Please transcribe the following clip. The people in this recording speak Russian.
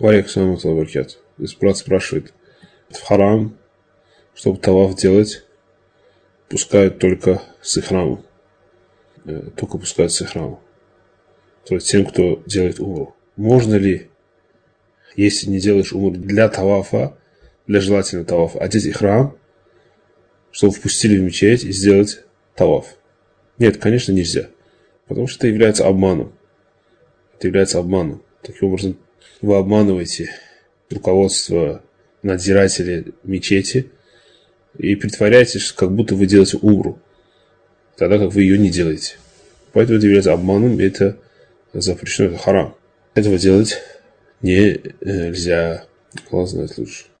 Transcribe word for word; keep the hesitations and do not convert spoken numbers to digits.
Валейкум ассалам ва рахматуллахи ва баракатух. Здесь брат спрашивает, в харам, чтобы таваф делать, пускают только с ихрамом. Только пускают с ихрамом. То есть тем, кто делает умру. Можно ли, если не делаешь умру для тавафа, для желательного тавафа, одеть ихрам, чтобы впустили в мечеть и сделать таваф? Нет, конечно, нельзя. Потому что это является обманом. Это является обманом. Таким образом, вы обманываете руководство, надзирателей мечети и притворяетесь, как будто вы делаете умру, тогда как вы ее не делаете. Поэтому это является обманом, и это запрещено, это харам. Этого делать нельзя. Аллах знает лучше.